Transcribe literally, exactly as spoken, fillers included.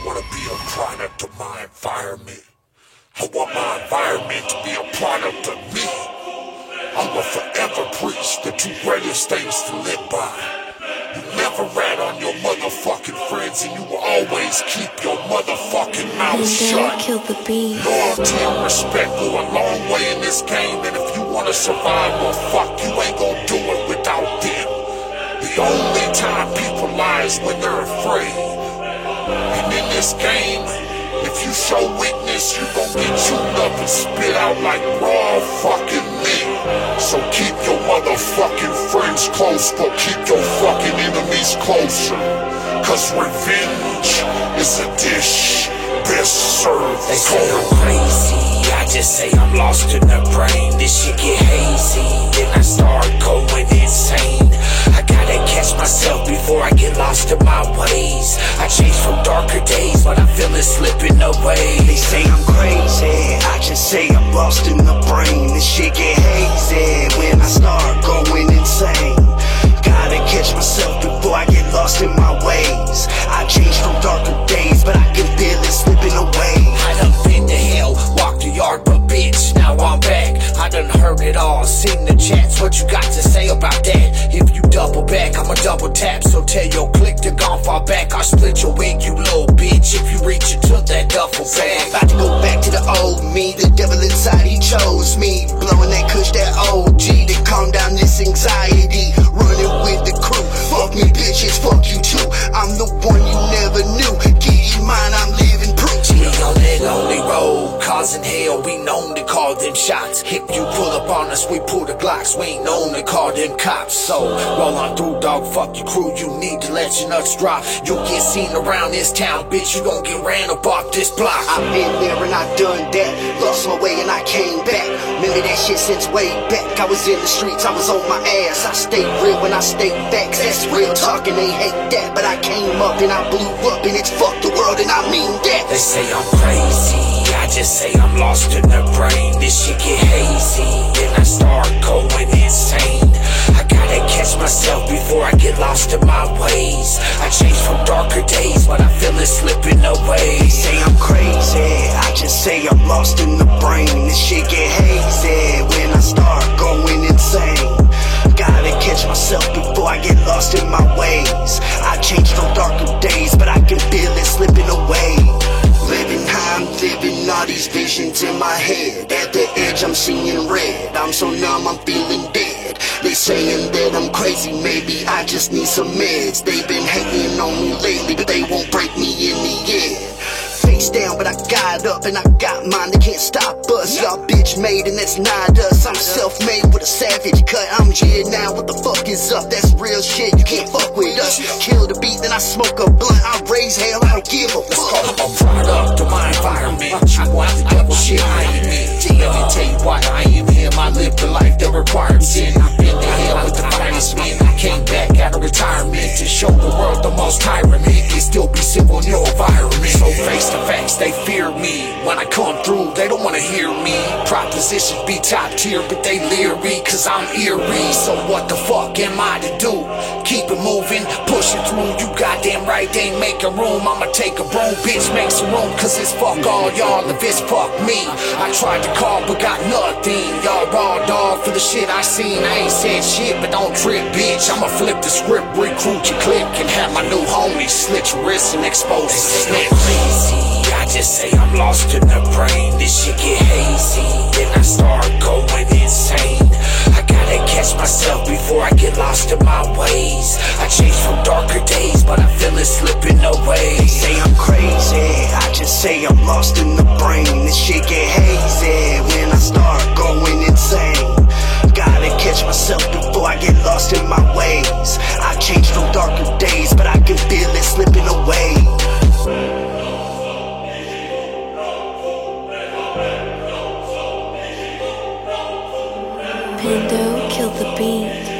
wanna be a product of my environment. I want my environment to be a product of me. I will forever preach the two greatest things to live by. You never rat on your motherfucking friends, and you will always keep your motherfucking mouth shut. Kill the beat. Loyalty and respect go a long way in this game, and if you wanna survive, well fuck, you ain't gonna do it without them. The only time people lie is when they're afraid. And in this game, if you show weakness, you gon' get chewed up and spit out like raw fucking meat. So keep your motherfucking friends close, but keep your fucking enemies closer. Cause revenge is a dish best served. They say I'm crazy, I just say I'm lost in the brain. This shit get hazy, then I start going insane. I gotta catch myself before I get lost in my ways. I change from darker days, but I feel it slipping away. They say I'm crazy, I just say I'm lost in the brain. This shit get hazy when I start going insane. Gotta catch myself before I get lost in my ways. I change from darker days, but I can feel it slipping away. I done been to hell, walked the yard, but bitch, now I'm back. I done heard it all, seen the chats, what you got to say about that? If you double back, I'ma double tap, so tell your click to gon' fall back. I'll split your wig, you little bitch, if you reach into that duffel bag. About to go back to the old me, the devil inside, he chose me. Blowing that kush, that O G, to calm down this anxiety. Running with the crew, fuck me bitches, fuck you too. I'm the one you never knew, keep in mind I'm living proof. We on that lonely road, causing hell, we known to call them shots. If you pull up on us, we pull the Glocks, we ain't known to call them cops. So, roll on through, dog, fuck your crew, you need to let your nuts drop. You'll get seen around this town, bitch, you gon' get ran up off this block. I've been there and I done that, lost my way and I came back. Remember that shit since way back, I was in the streets, I was on my ass. I stay real when I stay facts, that's real talk and they hate that. But I came up and I blew up and it's fuck the world and I mean that. They say I'm crazy, I just say I'm lost in the brain. This shit get hazy, then I start going insane. I gotta catch myself before I get lost in my ways. I change from darker days, but I feel it slipping away. They say I'm crazy, I just say I'm lost in the brain. This shit get hazy when I start going insane. Gotta catch myself before I get lost in my ways. I change from darker days, but I can feel it slipping away. Living how I'm living, all these visions in my head. At the edge I'm seeing red, I'm so numb I'm feeling dead. They saying that I'm crazy, maybe I just need some meds. They've been hating on me lately, but they won't break me in the end. Face down, but I got up and I got mine, they can't stop us. Y'all bitch made and that's not us. I'm self-made with a savage cut, I'm here now, what the fuck is up? That's real shit, you can't fuck with us. Kill the beat, then I smoke a blunt, I raise hell, I don't give a fuck. I'm a product of my environment, you want the devil shit, I ain't it. Let me tell you why I am him, I live the life that requires sin. I've been to hell with the finest men, I came back out of retirement to show the world the most tyrant. It can still be simple in your environment. So face to face, they fear me. When I come through, they don't wanna hear me. Propositions be top tier, but they leery, cause I'm eerie. So what the fuck am I to do? Keep it moving, push it through. You goddamn right, they ain't making room. I'ma take a broom, bitch, make some room. Cause it's fuck all y'all, if it's fuck me. I tried to call, but got nothing. Y'all raw dog for the shit I seen. I ain't said shit, but don't trip, bitch. I'ma flip the script, recruit your clique, and have my new homies slit your wrists and expose the snitch. Crazy, I just say I'm lost in the brain. This shit get hazy, then I start going insane. I gotta catch myself before I get lost in my ways. I change from darker days, but I feel it slipping away. They say I'm crazy, I just say I'm lost in the brain. This shit get hazy when I start going insane. Gotta catch myself before I get lost in my ways. I change from darker days, but I can feel it slipping away. Pando, kill the beat.